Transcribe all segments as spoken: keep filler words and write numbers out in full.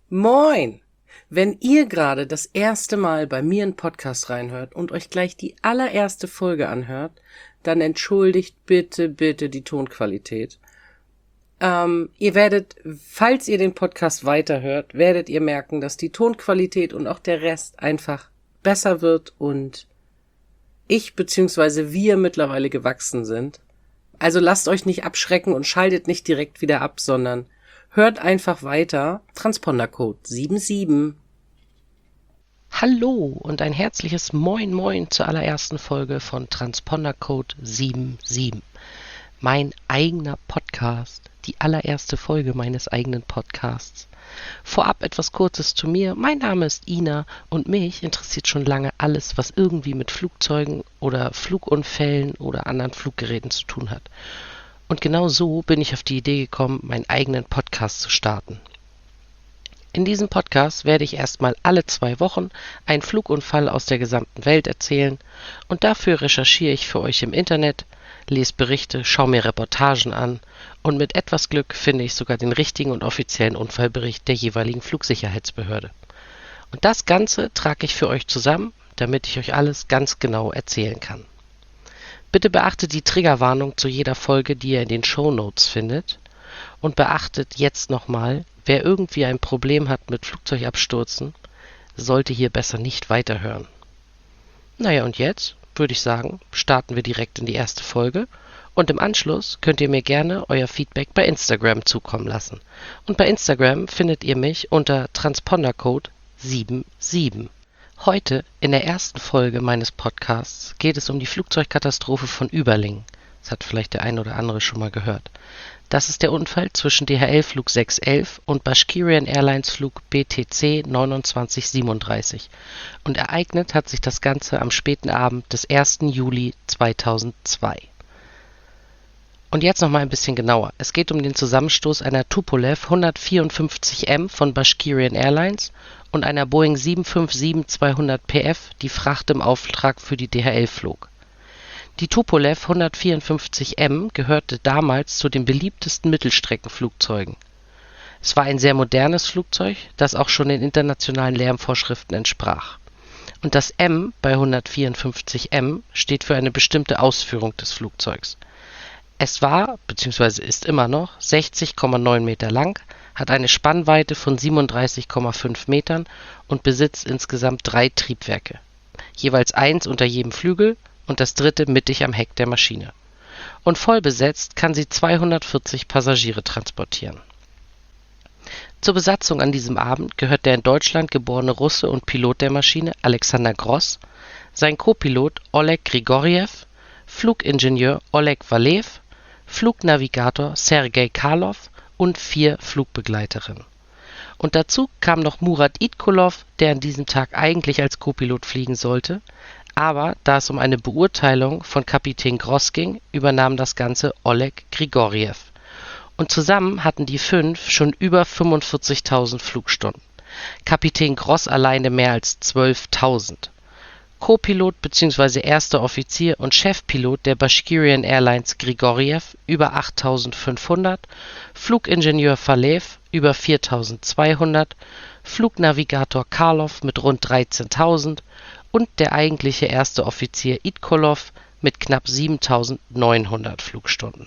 Moin! Wenn ihr gerade das erste Mal bei mir in Podcast reinhört und euch gleich die allererste Folge anhört, dann entschuldigt bitte, bitte die Tonqualität. Ähm, ihr werdet, falls ihr den Podcast weiterhört, werdet ihr merken, dass die Tonqualität und auch der Rest einfach besser wird und ich bzw. wir mittlerweile gewachsen sind. Also lasst euch nicht abschrecken und schaltet nicht direkt wieder ab, sondern hört einfach weiter. Transpondercode sieben sieben. Hallo und ein herzliches Moin Moin zur allerersten Folge von Transpondercode sieben sieben. Mein eigener Podcast, die allererste Folge meines eigenen Podcasts. Vorab etwas Kurzes zu mir. Mein Name ist Ina und mich interessiert schon lange alles, was irgendwie mit Flugzeugen oder Flugunfällen oder anderen Fluggeräten zu tun hat. Und genau so bin ich auf die Idee gekommen, meinen eigenen Podcast zu starten. In diesem Podcast werde ich erstmal alle zwei Wochen einen Flugunfall aus der gesamten Welt erzählen und dafür recherchiere ich für euch im Internet, lese Berichte, schaue mir Reportagen an und mit etwas Glück finde ich sogar den richtigen und offiziellen Unfallbericht der jeweiligen Flugsicherheitsbehörde. Und das Ganze trage ich für euch zusammen, damit ich euch alles ganz genau erzählen kann. Bitte beachtet die Triggerwarnung zu jeder Folge, die ihr in den Shownotes findet. Und beachtet jetzt nochmal, wer irgendwie ein Problem hat mit Flugzeugabstürzen, sollte hier besser nicht weiterhören. Naja, und jetzt würde ich sagen, starten wir direkt in die erste Folge. Und im Anschluss könnt ihr mir gerne euer Feedback bei Instagram zukommen lassen. Und bei Instagram findet ihr mich unter Transpondercode sieben sieben. Heute, in der ersten Folge meines Podcasts, geht es um die Flugzeugkatastrophe von Überlingen. Das hat vielleicht der ein oder andere schon mal gehört. Das ist der Unfall zwischen D H L-Flug sechs elf und Bashkirian Airlines Flug B T C neunundzwanzig siebenunddreißig. Und ereignet hat sich das Ganze am späten Abend des ersten Juli zweitausendzwei. Und jetzt noch mal ein bisschen genauer. Es geht um den Zusammenstoß einer Tupolev hundertvierundfünfzig M von Bashkirian Airlines und einer Boeing sieben fünf sieben zweihundert P F, die Fracht im Auftrag für die D H L flog. Die Tupolev hundertvierundfünfzig M gehörte damals zu den beliebtesten Mittelstreckenflugzeugen. Es war ein sehr modernes Flugzeug, das auch schon den internationalen Lärmvorschriften entsprach. Und das M bei hundertvierundfünfzig M steht für eine bestimmte Ausführung des Flugzeugs. Es war, bzw. ist immer noch, sechzig Komma neun Meter lang, hat eine Spannweite von siebenunddreißig Komma fünf Metern und besitzt insgesamt drei Triebwerke. Jeweils eins unter jedem Flügel und das dritte mittig am Heck der Maschine. Und voll besetzt kann sie zweihundertvierzig Passagiere transportieren. Zur Besatzung an diesem Abend gehört der in Deutschland geborene Russe und Pilot der Maschine Alexander Gross, sein Co-Pilot Oleg Grigorjew, Flugingenieur Oleg Walew, Flugnavigator Sergei Karlov und vier Flugbegleiterinnen. Und dazu kam noch Murat Itkulov, der an diesem Tag eigentlich als Co-Pilot fliegen sollte, aber da es um eine Beurteilung von Kapitän Gross ging, übernahm das Ganze Oleg Grigorjew. Und zusammen hatten die fünf schon über fünfundvierzigtausend Flugstunden. Kapitän Gross alleine mehr als zwölftausend. Co-Pilot bzw. erster Offizier und Chefpilot der Bashkirian Airlines Grigorjew über achttausendfünfhundert, Flugingenieur Walew über viertausendzweihundert, Flugnavigator Karlov mit rund dreizehntausend und der eigentliche erste Offizier Itkulov mit knapp siebentausendneunhundert Flugstunden.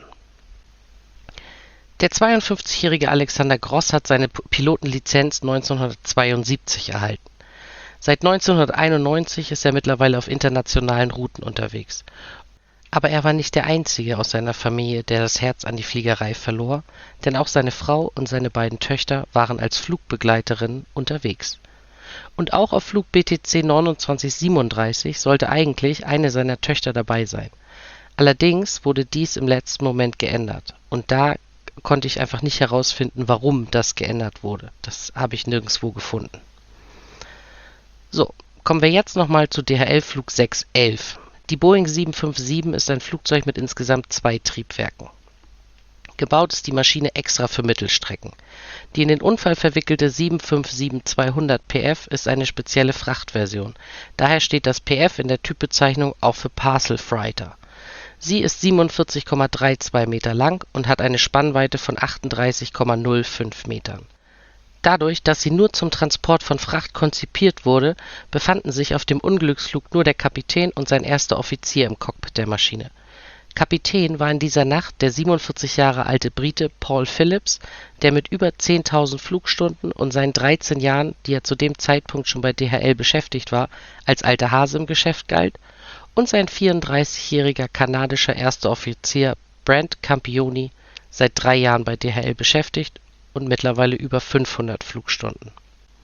Der zweiundfünfzigjährige Alexander Gross hat seine Pilotenlizenz neunzehnhundertzweiundsiebzig erhalten. Seit neunzehnhunderteinundneunzig ist er mittlerweile auf internationalen Routen unterwegs. Aber er war nicht der Einzige aus seiner Familie, der das Herz an die Fliegerei verlor, denn auch seine Frau und seine beiden Töchter waren als Flugbegleiterinnen unterwegs. Und auch auf Flug B T C neunundzwanzig siebenunddreißig sollte eigentlich eine seiner Töchter dabei sein. Allerdings wurde dies im letzten Moment geändert. Und da konnte ich einfach nicht herausfinden, warum das geändert wurde. Das habe ich nirgendwo gefunden. So, kommen wir jetzt nochmal zu D H L-Flug sechs elf. Die Boeing sieben fünf sieben ist ein Flugzeug mit insgesamt zwei Triebwerken. Gebaut ist die Maschine extra für Mittelstrecken. Die in den Unfall verwickelte sieben fünf sieben zweihundert P F ist eine spezielle Frachtversion. Daher steht das P F in der Typbezeichnung auch für Parcel Freighter. Sie ist siebenundvierzig Komma zweiunddreißig Meter lang und hat eine Spannweite von achtunddreißig Komma null fünf Metern. Dadurch, dass sie nur zum Transport von Fracht konzipiert wurde, befanden sich auf dem Unglücksflug nur der Kapitän und sein erster Offizier im Cockpit der Maschine. Kapitän war in dieser Nacht der siebenundvierzig Jahre alte Brite Paul Phillips, der mit über zehntausend Flugstunden und seinen dreizehn Jahren, die er zu dem Zeitpunkt schon bei D H L beschäftigt war, als alter Hase im Geschäft galt, und sein vierunddreißigjähriger kanadischer erster Offizier Brent Campioni, seit drei Jahren bei D H L beschäftigt und mittlerweile über fünfhundert Flugstunden.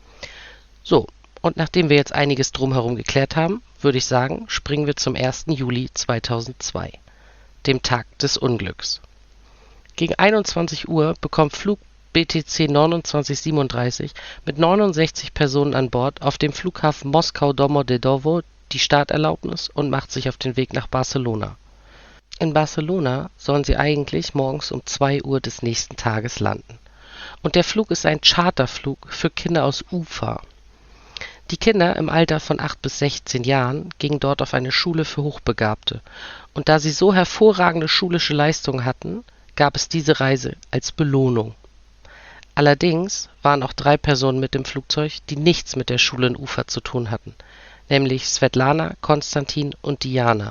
So, und nachdem wir jetzt einiges drumherum geklärt haben, würde ich sagen, springen wir zum ersten Juli zweitausendzwei, dem Tag des Unglücks. Gegen einundzwanzig Uhr bekommt Flug B T C neunundzwanzig siebenunddreißig mit neunundsechzig Personen an Bord auf dem Flughafen Moskau-Domodedowo die Starterlaubnis und macht sich auf den Weg nach Barcelona. In Barcelona sollen sie eigentlich morgens um zwei Uhr des nächsten Tages landen. Und der Flug ist ein Charterflug für Kinder aus Ufa. Die Kinder im Alter von acht bis sechzehn Jahren gingen dort auf eine Schule für Hochbegabte. Und da sie so hervorragende schulische Leistungen hatten, gab es diese Reise als Belohnung. Allerdings waren auch drei Personen mit dem Flugzeug, die nichts mit der Schule in Ufa zu tun hatten, nämlich Svetlana, Konstantin und Diana.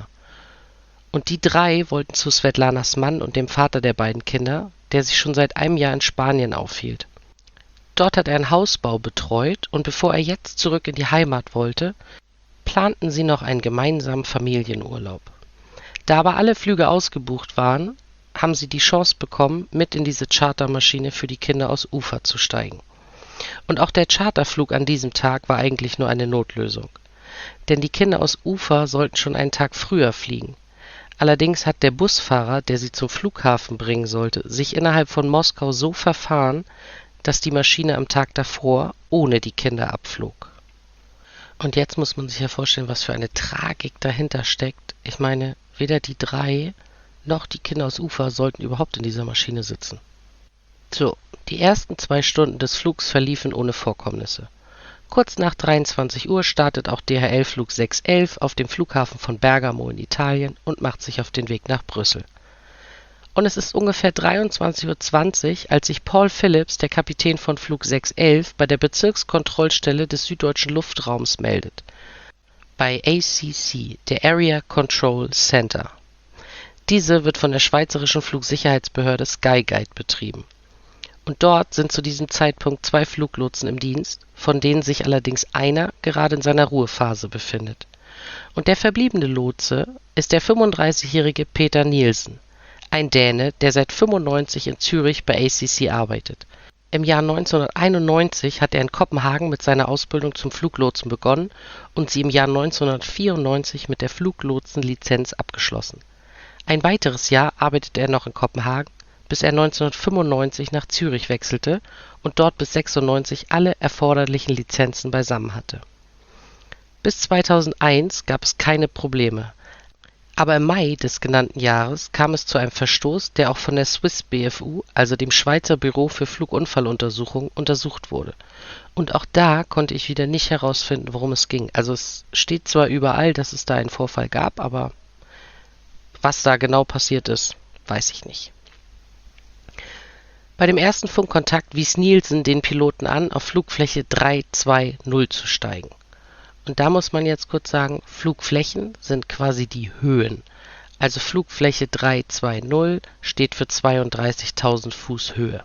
Und die drei wollten zu Svetlanas Mann und dem Vater der beiden Kinder, der sich schon seit einem Jahr in Spanien aufhielt. Dort hat er einen Hausbau betreut und bevor er jetzt zurück in die Heimat wollte, planten sie noch einen gemeinsamen Familienurlaub. Da aber alle Flüge ausgebucht waren, haben sie die Chance bekommen, mit in diese Chartermaschine für die Kinder aus Ufa zu steigen. Und auch der Charterflug an diesem Tag war eigentlich nur eine Notlösung. Denn die Kinder aus Ufa sollten schon einen Tag früher fliegen. Allerdings hat der Busfahrer, der sie zum Flughafen bringen sollte, sich innerhalb von Moskau so verfahren, dass die Maschine am Tag davor ohne die Kinder abflog. Und jetzt muss man sich ja vorstellen, was für eine Tragik dahinter steckt. Ich meine, weder die drei noch die Kinder aus Ufa sollten überhaupt in dieser Maschine sitzen. So, die ersten zwei Stunden des Flugs verliefen ohne Vorkommnisse. Kurz nach dreiundzwanzig Uhr startet auch D H L-Flug sechshundertelf auf dem Flughafen von Bergamo in Italien und macht sich auf den Weg nach Brüssel. Und es ist ungefähr dreiundzwanzig Uhr zwanzig, als sich Paul Phillips, der Kapitän von Flug sechshundertelf, bei der Bezirkskontrollstelle des süddeutschen Luftraums meldet. Bei A C C, der Area Control Center. Diese wird von der schweizerischen Flugsicherheitsbehörde Skyguide betrieben. Und dort sind zu diesem Zeitpunkt zwei Fluglotsen im Dienst, von denen sich allerdings einer gerade in seiner Ruhephase befindet. Und der verbliebene Lotse ist der fünfunddreißigjährige Peter Nielsen, ein Däne, der seit fünfundneunzig in Zürich bei A C C arbeitet. Im Jahr neunzehnhunderteinundneunzig hat er in Kopenhagen mit seiner Ausbildung zum Fluglotsen begonnen und sie im Jahr neunzehnhundertvierundneunzig mit der Fluglotsenlizenz abgeschlossen. Ein weiteres Jahr arbeitete er noch in Kopenhagen, bis er neunzehnhundertfünfundneunzig nach Zürich wechselte und dort bis sechsundneunzig alle erforderlichen Lizenzen beisammen hatte. Bis zweitausendeins gab es keine Probleme, aber im Mai des genannten Jahres kam es zu einem Verstoß, der auch von der Swiss B F U, also dem Schweizer Büro für Flugunfalluntersuchung, untersucht wurde. Und auch da konnte ich wieder nicht herausfinden, worum es ging. Also es steht zwar überall, dass es da einen Vorfall gab, aber was da genau passiert ist, weiß ich nicht. Bei dem ersten Funkkontakt wies Nielsen den Piloten an, auf Flugfläche drei zwei null zu steigen. Und da muss man jetzt kurz sagen, Flugflächen sind quasi die Höhen. Also Flugfläche drei zwei null steht für zweiunddreißigtausend Fuß Höhe.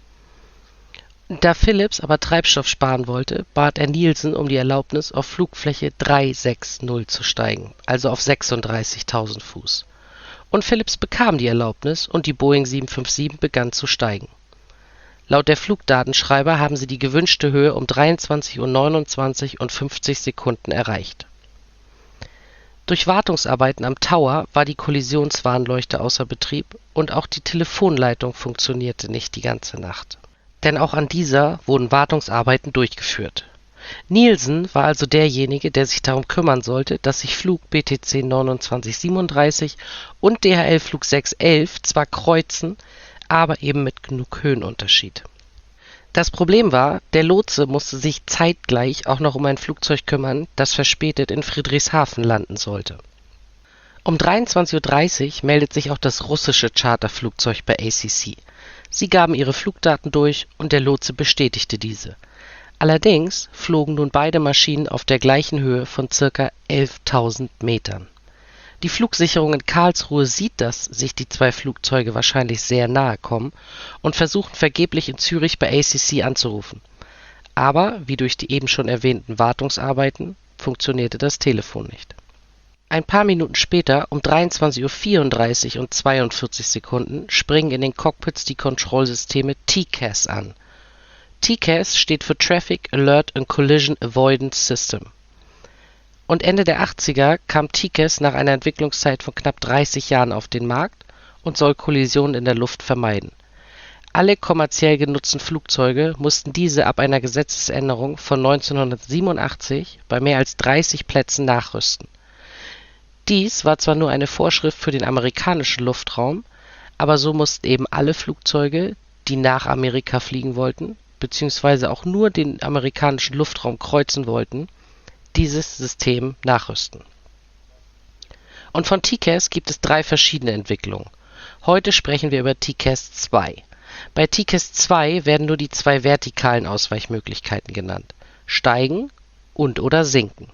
Da Phillips aber Treibstoff sparen wollte, bat er Nielsen um die Erlaubnis, auf Flugfläche drei sechs null zu steigen, also auf sechsunddreißigtausend Fuß. Und Phillips bekam die Erlaubnis und die Boeing sieben fünf sieben begann zu steigen. Laut der Flugdatenschreiber haben sie die gewünschte Höhe um dreiundzwanzig Uhr neunundzwanzig und fünfzig Sekunden erreicht. Durch Wartungsarbeiten am Tower war die Kollisionswarnleuchte außer Betrieb und auch die Telefonleitung funktionierte nicht die ganze Nacht. Denn auch an dieser wurden Wartungsarbeiten durchgeführt. Nielsen war also derjenige, der sich darum kümmern sollte, dass sich Flug B T C neunundzwanzig siebenunddreißig und D H L-Flug sechshundertelf zwar kreuzen, aber eben mit genug Höhenunterschied. Das Problem war, der Lotse musste sich zeitgleich auch noch um ein Flugzeug kümmern, das verspätet in Friedrichshafen landen sollte. Um dreiundzwanzig Uhr dreißig meldet sich auch das russische Charterflugzeug bei A C C. Sie gaben ihre Flugdaten durch und der Lotse bestätigte diese. Allerdings flogen nun beide Maschinen auf der gleichen Höhe von ca. elftausend Metern. Die Flugsicherung in Karlsruhe sieht, dass sich die zwei Flugzeuge wahrscheinlich sehr nahe kommen und versuchen vergeblich in Zürich bei A C C anzurufen. Aber, wie durch die eben schon erwähnten Wartungsarbeiten, funktionierte das Telefon nicht. Ein paar Minuten später, um dreiundzwanzig Uhr vierunddreißig und zweiundvierzig Sekunden, springen in den Cockpits die Kontrollsysteme T C A S an. T C A S steht für Traffic Alert and Collision Avoidance System. Und Ende der achtziger kam T C A S nach einer Entwicklungszeit von knapp dreißig Jahren auf den Markt und soll Kollisionen in der Luft vermeiden. Alle kommerziell genutzten Flugzeuge mussten diese ab einer Gesetzesänderung von neunzehnhundertsiebenundachtzig bei mehr als dreißig Plätzen nachrüsten. Dies war zwar nur eine Vorschrift für den amerikanischen Luftraum, aber so mussten eben alle Flugzeuge, die nach Amerika fliegen wollten, beziehungsweise auch nur den amerikanischen Luftraum kreuzen wollten, dieses System nachrüsten. Und von T C A S gibt es drei verschiedene Entwicklungen. Heute sprechen wir über T C A S zwei. Bei T C A S zwei werden nur die zwei vertikalen Ausweichmöglichkeiten genannt: Steigen und oder Sinken.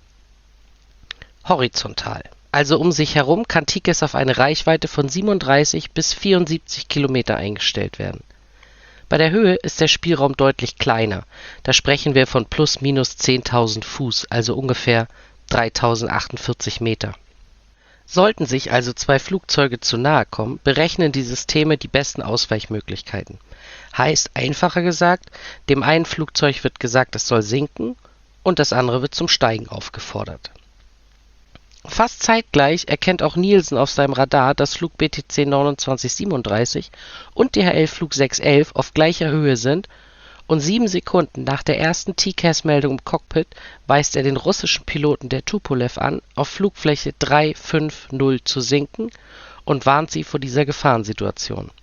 Horizontal, also um sich herum, kann T C A S auf eine Reichweite von siebenunddreißig bis vierundsiebzig Kilometer eingestellt werden. Bei der Höhe ist der Spielraum deutlich kleiner, da sprechen wir von plus minus zehntausend Fuß, also ungefähr dreitausendachtundvierzig Meter. Sollten sich also zwei Flugzeuge zu nahe kommen, berechnen die Systeme die besten Ausweichmöglichkeiten. Heißt, einfacher gesagt, dem einen Flugzeug wird gesagt, es soll sinken und das andere wird zum Steigen aufgefordert. Fast zeitgleich erkennt auch Nielsen auf seinem Radar, dass Flug B T C neunundzwanzig siebenunddreißig und D H L-Flug sechs elf auf gleicher Höhe sind und sieben Sekunden nach der ersten T C A S-Meldung im Cockpit weist er den russischen Piloten der Tupolew an, auf Flugfläche drei fünf null zu sinken und warnt sie vor dieser Gefahrensituation.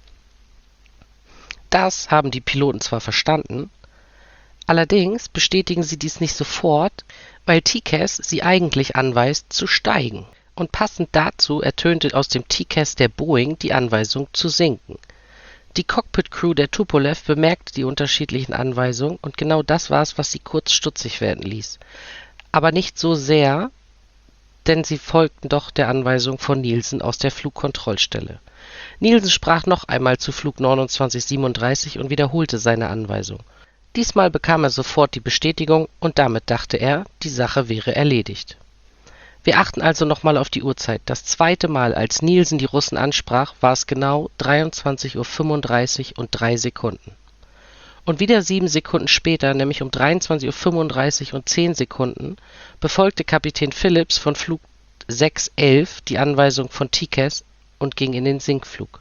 Das haben die Piloten zwar verstanden, allerdings bestätigen sie dies nicht sofort, weil T C A S sie eigentlich anweist, zu steigen. Und passend dazu ertönte aus dem T C A S der Boeing die Anweisung zu sinken. Die Cockpit-Crew der Tupolew bemerkte die unterschiedlichen Anweisungen und genau das war es, was sie kurz stutzig werden ließ. Aber nicht so sehr, denn sie folgten doch der Anweisung von Nielsen aus der Flugkontrollstelle. Nielsen sprach noch einmal zu Flug neunundzwanzig siebenunddreißig und wiederholte seine Anweisung. Diesmal bekam er sofort die Bestätigung und damit dachte er, die Sache wäre erledigt. Wir achten also nochmal auf die Uhrzeit. Das zweite Mal, als Nielsen die Russen ansprach, war es genau dreiundzwanzig Uhr fünfunddreißig und drei Sekunden. Und wieder sieben Sekunden später, nämlich um dreiundzwanzig Uhr fünfunddreißig und zehn Sekunden, befolgte Kapitän Phillips von Flug sechs elf die Anweisung von T C A S und ging in den Sinkflug.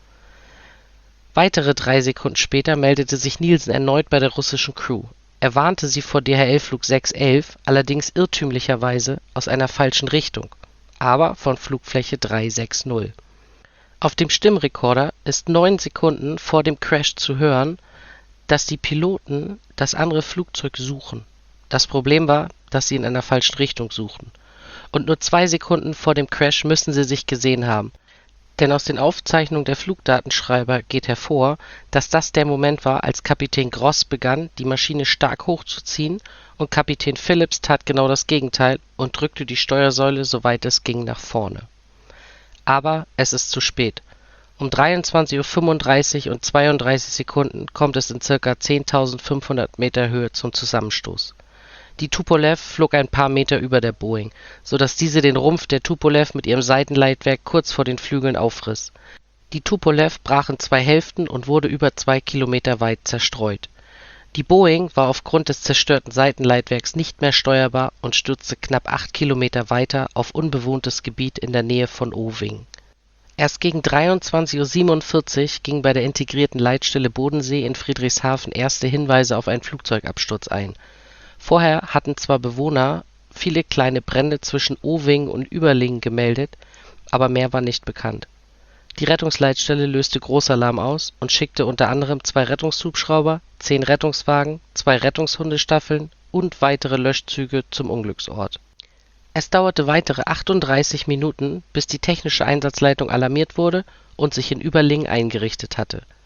Weitere drei Sekunden später meldete sich Nielsen erneut bei der russischen Crew. Er warnte sie vor D H L-Flug sechs elf, allerdings irrtümlicherweise aus einer falschen Richtung, aber von Flugfläche drei sechs null. Auf dem Stimmrekorder ist neun Sekunden vor dem Crash zu hören, dass die Piloten das andere Flugzeug suchen. Das Problem war, dass sie in einer falschen Richtung suchten. Und nur zwei Sekunden vor dem Crash müssen sie sich gesehen haben. Denn aus den Aufzeichnungen der Flugdatenschreiber geht hervor, dass das der Moment war, als Kapitän Gross begann, die Maschine stark hochzuziehen, und Kapitän Phillips tat genau das Gegenteil und drückte die Steuersäule, soweit es ging, nach vorne. Aber es ist zu spät. Um dreiundzwanzig Uhr fünfunddreißig und zweiunddreißig Sekunden kommt es in ca. zehntausendfünfhundert Meter Höhe zum Zusammenstoß. Die Tupolew flog ein paar Meter über der Boeing, sodass diese den Rumpf der Tupolew mit ihrem Seitenleitwerk kurz vor den Flügeln aufriss. Die Tupolew brach in zwei Hälften und wurde über zwei Kilometer weit zerstreut. Die Boeing war aufgrund des zerstörten Seitenleitwerks nicht mehr steuerbar und stürzte knapp acht Kilometer weiter auf unbewohntes Gebiet in der Nähe von Owing. Erst gegen dreiundzwanzig Uhr siebenundvierzig gingen bei der integrierten Leitstelle Bodensee in Friedrichshafen erste Hinweise auf einen Flugzeugabsturz ein. Vorher hatten zwar Bewohner viele kleine Brände zwischen Owing und Überlingen gemeldet, aber mehr war nicht bekannt. Die Rettungsleitstelle löste Großalarm aus und schickte unter anderem zwei Rettungshubschrauber, zehn Rettungswagen, zwei Rettungshundestaffeln und weitere Löschzüge zum Unglücksort. Es dauerte weitere achtunddreißig Minuten, bis die technische Einsatzleitung alarmiert wurde und sich in Überlingen eingerichtet hatte.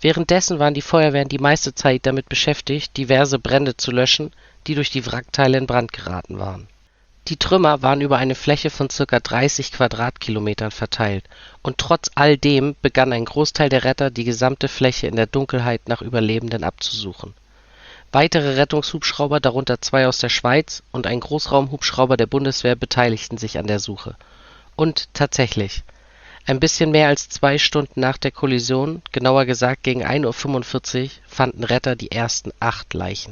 Währenddessen waren die Feuerwehren die meiste Zeit damit beschäftigt, diverse Brände zu löschen, die durch die Wrackteile in Brand geraten waren. Die Trümmer waren über eine Fläche von ca. dreißig Quadratkilometern verteilt, und trotz all dem begann ein Großteil der Retter, die gesamte Fläche in der Dunkelheit nach Überlebenden abzusuchen. Weitere Rettungshubschrauber, darunter zwei aus der Schweiz und ein Großraumhubschrauber der Bundeswehr, beteiligten sich an der Suche. Und tatsächlich, ein bisschen mehr als zwei Stunden nach der Kollision, genauer gesagt gegen ein Uhr fünfundvierzig, fanden Retter die ersten acht Leichen.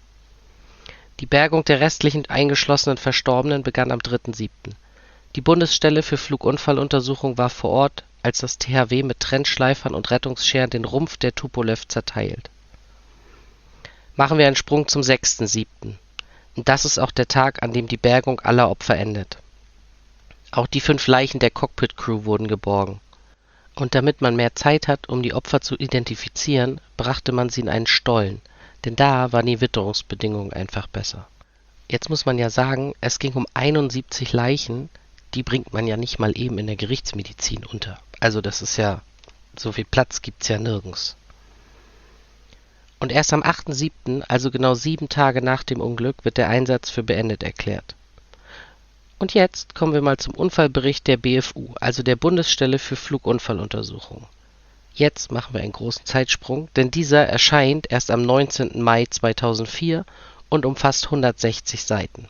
Die Bergung der restlichen eingeschlossenen Verstorbenen begann am dritten siebten Die Bundesstelle für Flugunfalluntersuchung war vor Ort, als das T H W mit Trennschleifern und Rettungsscheren den Rumpf der Tupolew zerteilt. Machen wir einen Sprung zum sechsten siebten Und das ist auch der Tag, an dem die Bergung aller Opfer endet. Auch die fünf Leichen der Cockpit-Crew wurden geborgen. Und damit man mehr Zeit hat, um die Opfer zu identifizieren, brachte man sie in einen Stollen, denn da waren die Witterungsbedingungen einfach besser. Jetzt muss man ja sagen, es ging um einundsiebzig Leichen, die bringt man ja nicht mal eben in der Gerichtsmedizin unter. Also das ist ja, so viel Platz gibt's ja nirgends. Und erst am achten siebten, also genau sieben Tage nach dem Unglück, wird der Einsatz für beendet erklärt. Und jetzt kommen wir mal zum Unfallbericht der B F U, also der Bundesstelle für Flugunfalluntersuchung. Jetzt machen wir einen großen Zeitsprung, denn dieser erscheint erst am neunzehnten Mai zweitausendvier und umfasst hundertsechzig Seiten.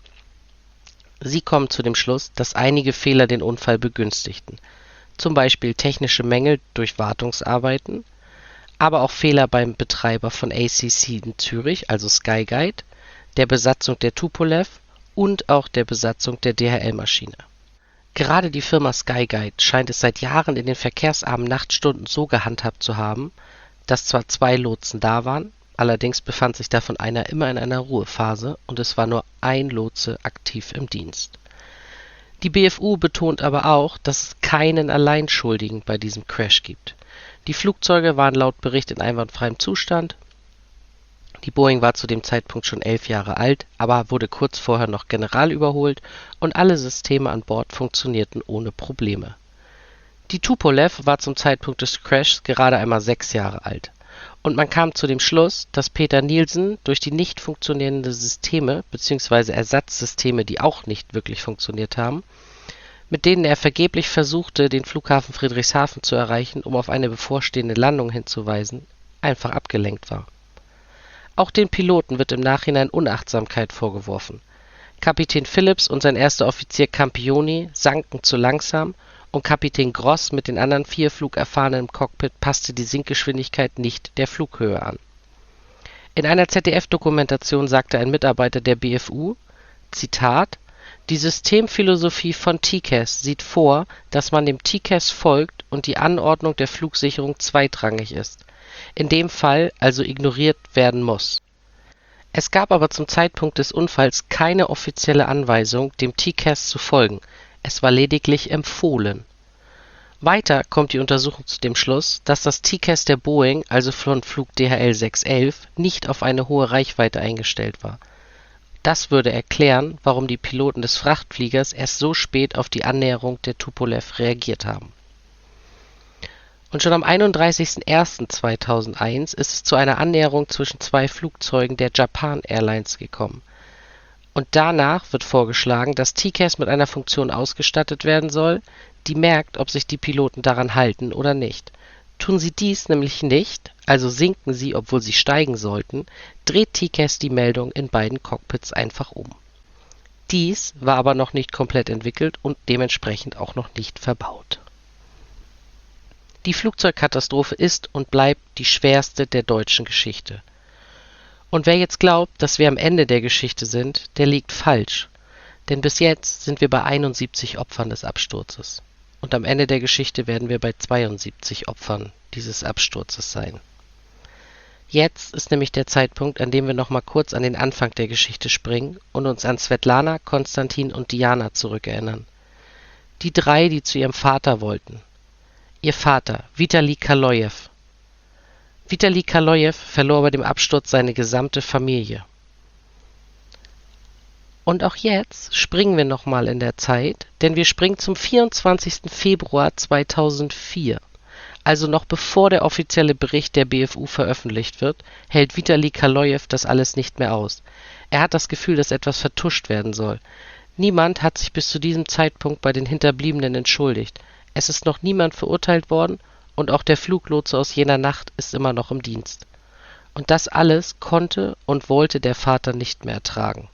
Sie kommen zu dem Schluss, dass einige Fehler den Unfall begünstigten, zum Beispiel technische Mängel durch Wartungsarbeiten, aber auch Fehler beim Betreiber von A C C in Zürich, also Skyguide, der Besatzung der Tupolew und auch der Besatzung der D H L-Maschine. Gerade die Firma Skyguide scheint es seit Jahren in den verkehrsarmen Nachtstunden so gehandhabt zu haben, dass zwar zwei Lotsen da waren, allerdings befand sich davon einer immer in einer Ruhephase und es war nur ein Lotse aktiv im Dienst. Die B F U betont aber auch, dass es keinen Alleinschuldigen bei diesem Crash gibt. Die Flugzeuge waren laut Bericht in einwandfreiem Zustand. Die Boeing war zu dem Zeitpunkt schon elf Jahre alt, aber wurde kurz vorher noch general überholt und alle Systeme an Bord funktionierten ohne Probleme. Die Tupolew war zum Zeitpunkt des Crashs gerade einmal sechs Jahre alt und man kam zu dem Schluss, dass Peter Nielsen durch die nicht funktionierenden Systeme bzw. Ersatzsysteme, die auch nicht wirklich funktioniert haben, mit denen er vergeblich versuchte, den Flughafen Friedrichshafen zu erreichen, um auf eine bevorstehende Landung hinzuweisen, einfach abgelenkt war. Auch den Piloten wird im Nachhinein Unachtsamkeit vorgeworfen. Kapitän Phillips und sein erster Offizier Campioni sanken zu langsam und Kapitän Gross mit den anderen vier Flugerfahrenen im Cockpit passte die Sinkgeschwindigkeit nicht der Flughöhe an. In einer Z D F-Dokumentation sagte ein Mitarbeiter der B F U, Zitat, die Systemphilosophie von T C A S sieht vor, dass man dem T C A S folgt und die Anordnung der Flugsicherung zweitrangig ist. In dem Fall also ignoriert werden muss. Es gab aber zum Zeitpunkt des Unfalls keine offizielle Anweisung, dem T C A S zu folgen, es war lediglich empfohlen. Weiter kommt die Untersuchung zu dem Schluss, dass das T C A S der Boeing, also von Flug D H L sechshundertelf, nicht auf eine hohe Reichweite eingestellt war. Das würde erklären, warum die Piloten des Frachtfliegers erst so spät auf die Annäherung der Tupolew reagiert haben. Und schon am einunddreißigsten ersten zweitausendeins ist es zu einer Annäherung zwischen zwei Flugzeugen der Japan Airlines gekommen. Und danach wird vorgeschlagen, dass T C A S mit einer Funktion ausgestattet werden soll, die merkt, ob sich die Piloten daran halten oder nicht. Tun sie dies nämlich nicht, also sinken sie, obwohl sie steigen sollten, dreht T C A S die Meldung in beiden Cockpits einfach um. Dies war aber noch nicht komplett entwickelt und dementsprechend auch noch nicht verbaut. Die Flugzeugkatastrophe ist und bleibt die schwerste der deutschen Geschichte. Und wer jetzt glaubt, dass wir am Ende der Geschichte sind, der liegt falsch. Denn bis jetzt sind wir bei einundsiebzig Opfern des Absturzes. Und am Ende der Geschichte werden wir bei zweiundsiebzig Opfern dieses Absturzes sein. Jetzt ist nämlich der Zeitpunkt, an dem wir nochmal kurz an den Anfang der Geschichte springen und uns an Svetlana, Konstantin und Diana zurückerinnern. Die drei, die zu ihrem Vater wollten. Ihr Vater, Vitali Kalojew. Vitali Kalojew verlor bei dem Absturz seine gesamte Familie. Und auch jetzt springen wir nochmal in der Zeit, denn wir springen zum vierundzwanzigsten Februar zweitausendvier. Also noch bevor der offizielle Bericht der B F U veröffentlicht wird, hält Vitali Kalojew das alles nicht mehr aus. Er hat das Gefühl, dass etwas vertuscht werden soll. Niemand hat sich bis zu diesem Zeitpunkt bei den Hinterbliebenen entschuldigt. Es ist noch niemand verurteilt worden und auch der Fluglotse aus jener Nacht ist immer noch im Dienst. Und das alles konnte und wollte der Vater nicht mehr ertragen.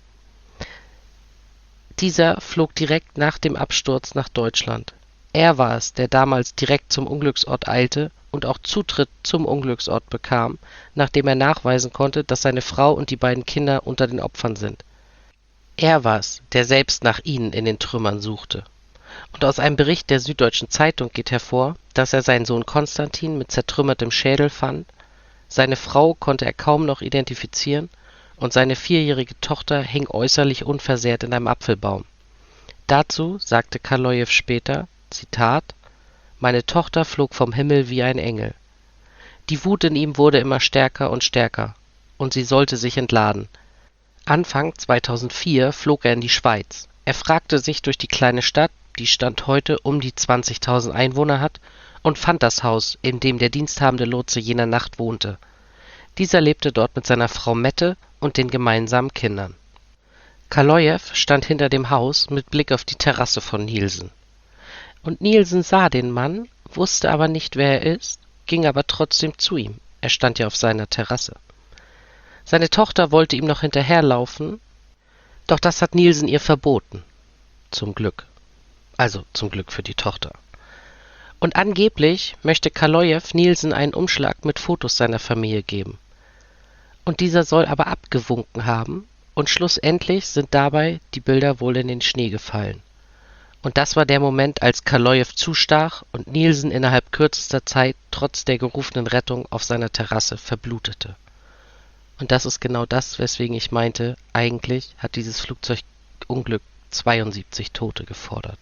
Dieser flog direkt nach dem Absturz nach Deutschland. Er war es, der damals direkt zum Unglücksort eilte und auch Zutritt zum Unglücksort bekam, nachdem er nachweisen konnte, dass seine Frau und die beiden Kinder unter den Opfern sind. Er war es, der selbst nach ihnen in den Trümmern suchte. Und aus einem Bericht der Süddeutschen Zeitung geht hervor, dass er seinen Sohn Konstantin mit zertrümmertem Schädel fand, seine Frau konnte er kaum noch identifizieren und seine vierjährige Tochter hing äußerlich unversehrt in einem Apfelbaum. Dazu sagte Kalojew später, Zitat, »Meine Tochter flog vom Himmel wie ein Engel. Die Wut in ihm wurde immer stärker und stärker, und sie sollte sich entladen. Anfang zweitausendvier flog er in die Schweiz. Er fragte sich durch die kleine Stadt, die Stand heute um die zwanzigtausend Einwohner hat, und fand das Haus, in dem der diensthabende Lotse jener Nacht wohnte. Dieser lebte dort mit seiner Frau Mette und den gemeinsamen Kindern. Kalojew stand hinter dem Haus mit Blick auf die Terrasse von Nielsen. Und Nielsen sah den Mann, wusste aber nicht, wer er ist, ging aber trotzdem zu ihm. Er stand ja auf seiner Terrasse. Seine Tochter wollte ihm noch hinterherlaufen, doch das hat Nielsen ihr verboten. Zum Glück. Also zum Glück für die Tochter. Und angeblich möchte Kalojew Nielsen einen Umschlag mit Fotos seiner Familie geben. Und dieser soll aber abgewunken haben, und schlussendlich sind dabei die Bilder wohl in den Schnee gefallen. Und das war der Moment, als Kalojew zustach und Nielsen innerhalb kürzester Zeit trotz der gerufenen Rettung auf seiner Terrasse verblutete. Und das ist genau das, weswegen ich meinte, eigentlich hat dieses Flugzeugunglück zweiundsiebzig Tote gefordert.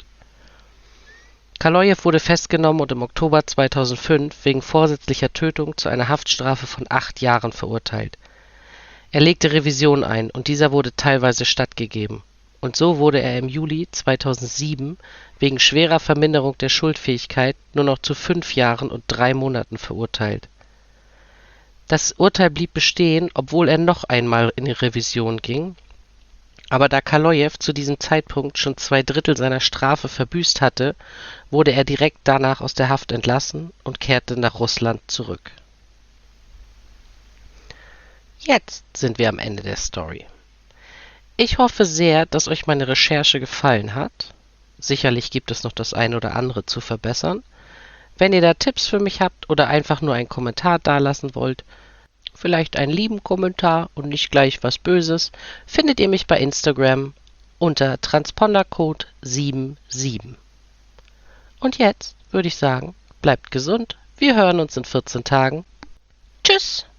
Kalojew wurde festgenommen und im Oktober zweitausendfünf wegen vorsätzlicher Tötung zu einer Haftstrafe von acht Jahren verurteilt. Er legte Revision ein und dieser wurde teilweise stattgegeben. Und so wurde er im Juli zweitausendsieben wegen schwerer Verminderung der Schuldfähigkeit nur noch zu fünf Jahren und drei Monaten verurteilt. Das Urteil blieb bestehen, obwohl er noch einmal in die Revision ging. Aber da Kalojew zu diesem Zeitpunkt schon zwei Drittel seiner Strafe verbüßt hatte, wurde er direkt danach aus der Haft entlassen und kehrte nach Russland zurück. Jetzt sind wir am Ende der Story. Ich hoffe sehr, dass euch meine Recherche gefallen hat. Sicherlich gibt es noch das eine oder andere zu verbessern. Wenn ihr da Tipps für mich habt oder einfach nur einen Kommentar dalassen wollt, vielleicht einen lieben Kommentar und nicht gleich was Böses, findet ihr mich bei Instagram unter Transpondercode sieben sieben. Und jetzt würde ich sagen, bleibt gesund, wir hören uns in vierzehn Tagen. Tschüss!